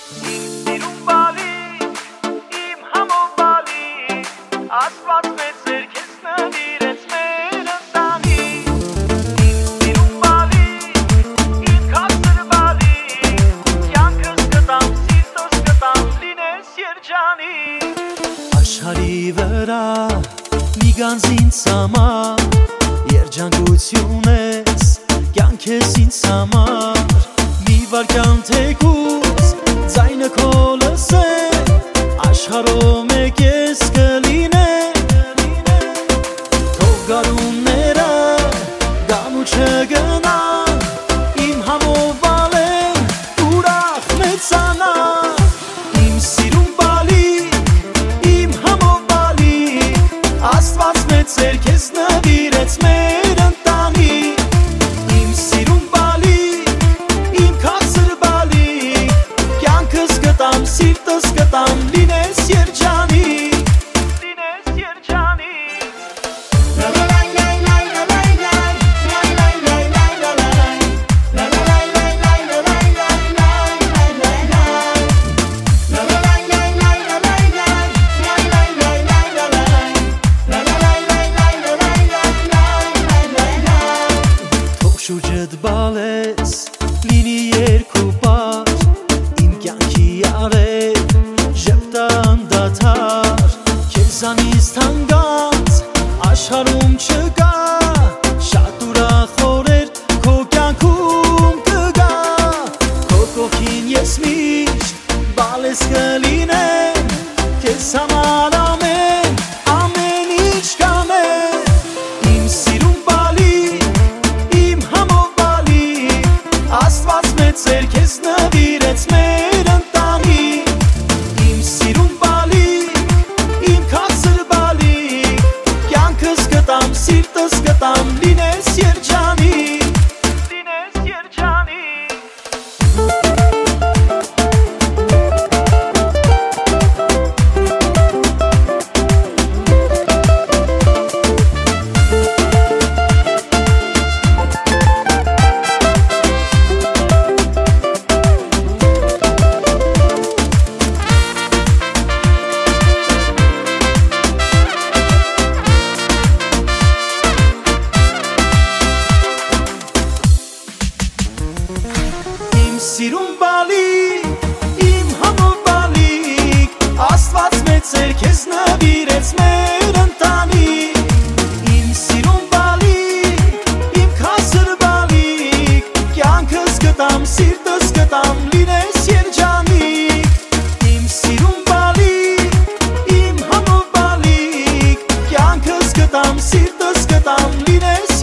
Աշխարհի վրա մի գանձինց համար երջանկություն ես, կյանք ես ինձ համար մի վարքյան թեկուզ ձայնը քո լսեմ աշխարհում մեկ ես կլինեմ թող գարունները գան ու չգնան իմ համով ալեն ուրախ մեծանան իմ սիրուն Աստված մեծեր քեզ նվիրեց մեր ընտանիք Իմ սիրուն բալիկ, իմ քաղցր բալիկ Կյանքս գտամ, սիրտս գտամ, լինես երջանիկ Լինես երջանիկ Շուրջդ բալես, լինի երկու պար Իմ կյանքի արև, ժպտա անդադար Քեզանից թանկած, աշխարհում չկա Շատ ուրախ օրեր, քո կյանքում կգա Քո կողքին ես միշտ, բալես կլինեմ Քեզ համար ամեն ինչ կանեմ Իմ սիրուն Աստված մեծեր քեզ նվիրեց մեր ընտանիք Իմ սիրուն բալիկ, իմ քաղցր բալիկ Կյանքս գտամ, սիրտս գտամ, լինես երջանիկ Լինես երջանիկ Սիրուն բալիկ, իմ համով բալիկ Աստված մեծեր քեզ նվիրեց մեր ընտանիք Իմ սիրուն բալիկ, իմ քաղցր բալիկ Կյանքս գտամ, սիրտս գտամ, լինես երջանիկ Իմ սիրուն բալիկ, իմ համով բալիկ Կյանքս գտամ, սիրտս գտամ, լինես